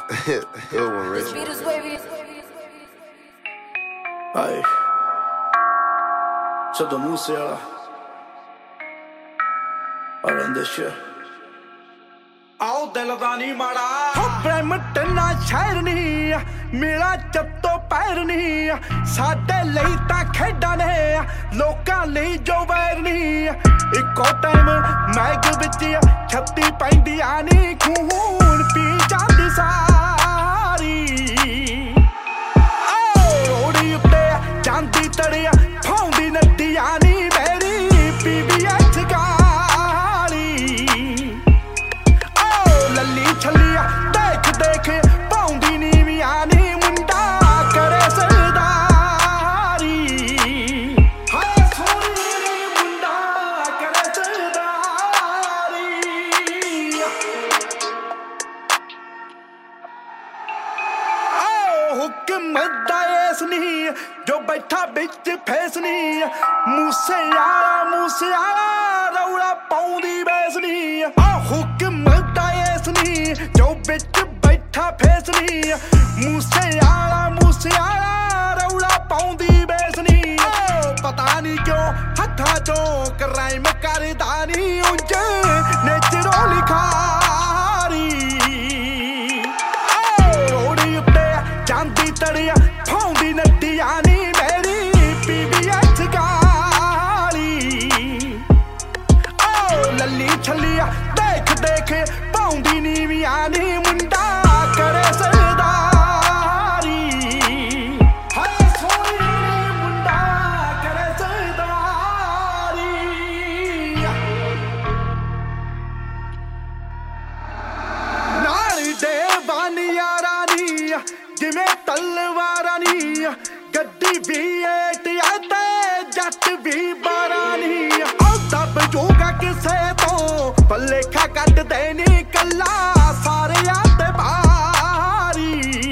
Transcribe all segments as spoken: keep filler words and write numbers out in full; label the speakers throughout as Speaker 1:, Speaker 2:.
Speaker 1: Good one, Rich.
Speaker 2: Ay, sotto musica around this shit. आओ दिल दा नी माड़ा प्रेम टन्ना शहर नी मेरा जत्तो पैर नी साडे लई तां खेडां ने लोकां लई जो वैर नी इक्को टाइम मैग विच छत्ती पैंदियां नी खून पी जांदी सारी रोड़ी उत्ते जांदी तड़िया फाउंदी नट्टियां नी मेरी पीबीएच गाली लल्ली छलिया देख देख पाउंदी नीवियां नी मुंडा करे सरदारी हाय सोनी मुंडा करे सरदारी ओ हुक्म दाएस नी जो बैठा बिच फेस नी मूसे यारा मूसे यारा रौला पाउंदी बैस नी ओ हुक्म दाएस नी जो बिच बैठा फेस नी मूसे यारा मूसे यारा रौला पाउंदी बैस नी पता नहीं क्यों हथा चो क्राइम करदा नी उंज नेचरो लिखारी रोड़ी उत्ते जांदी तड़िया फाउंदी नट्टियां नी मेरी पीबीएच गाली लल्ली छलिया देख देख पाउंदी नीवियां नी मुंडा करे सरदारी हाय सोनी मुंडा करे सरदारी नाल दे बानिया रानी जिवें तलवारां नी गड्डी भी एट आते जट भी बारानी ओ दब जूगा किसे तो भलेखा कट देनी कला सारे आते भारी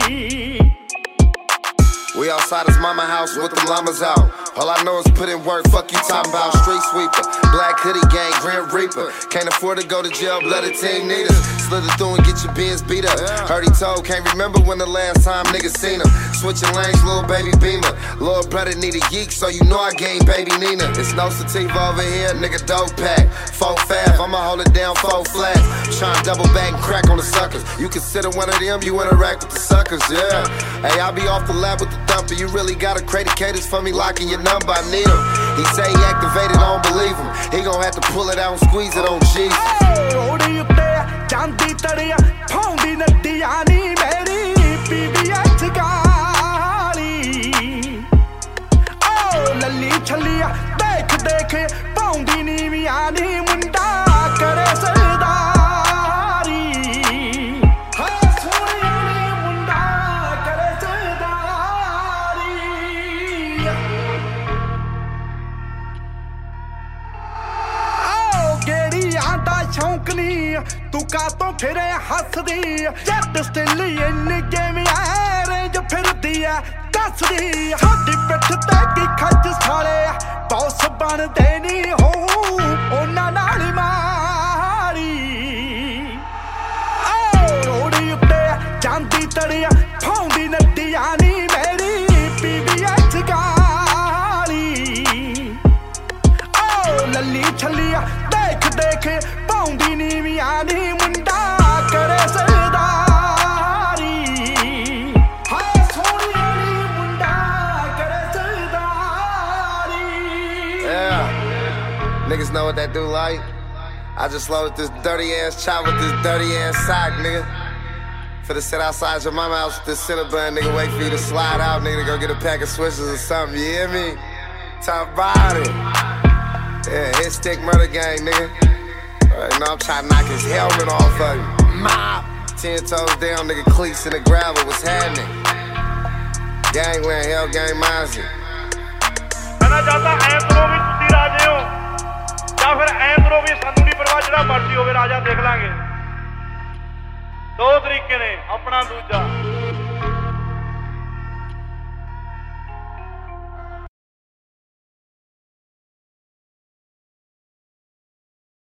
Speaker 1: We outside his mama house with the llamas out. All I know is put in work, fuck you talking about. Street sweeper, black hoodie gang, Grim Reaper. Can't afford to go to jail, blood the team need us. Slid it through and get your bins beat up. Heard he told, can't remember when the last time niggas seen him. Switching lanes, little baby Beamer. Lord brother need a yeek, so you know I gained baby Nina. It's no sativa over here, nigga dope pack. Four fab, I'ma hold it down, four flat. Tryna double back and crack on the suckers. You consider one of them, you interact with the suckers, yeah. Hey, I be off the lab with the thumper. You really gotta credit cadence for me locking your number, I need him. He say he activated, I don't believe him. He gon' have to pull it out and squeeze it on Jesus.
Speaker 2: रोड़ी उत्ते जांदी तड़िया फाउंदी नट्टियां नी मेरी PBH गाली ओ लल्ली छलिया देख देख पाउंदी नीवियां नी मुंडा करे सरदारी हाय सोनी मुंडा करे सरदारी गेड़ियां दा शौक नी तू कातों फिरे हसदी जट स्टिल इन गेम रेंज फिरदी है दसदी साडी पिठ ते की खच साले बॉस बन देनी हो ओना नाल मारी रोड़ी उत्ते जांदी तड़िया फाउंदी नट्टियां नी मेरी पीबीएच गाली लल्ली छलिया देख देख पाउंदी नीवियां नी मुंडा करे सरदारी हाय सोनी मुंडा करे सरदारी
Speaker 1: Yeah. Niggas know what that do like. I just loaded this dirty ass chop with this dirty ass sock, nigga. Finna sit outside your mama house with this Cinnabon, nigga. Wait for you to slide out, nigga, to go get a pack of switches or something, you hear me? Talk about it. Yeah, hit stick murder gang, nigga. Right, you know, I'm trying to knock his helmet off of you. Mop! Ten toes down, nigga, cleats in the gravel, what's happening? Gangland, hell gang, Mozzie.
Speaker 3: कहना चाहता ऐ करो भी तुसी राजे हो या फिर ऐ करो भी सानू नहीं परवाह जिहड़ा मर्जी होवे राजा देख लांगे दो तरीके ने अपना दूजा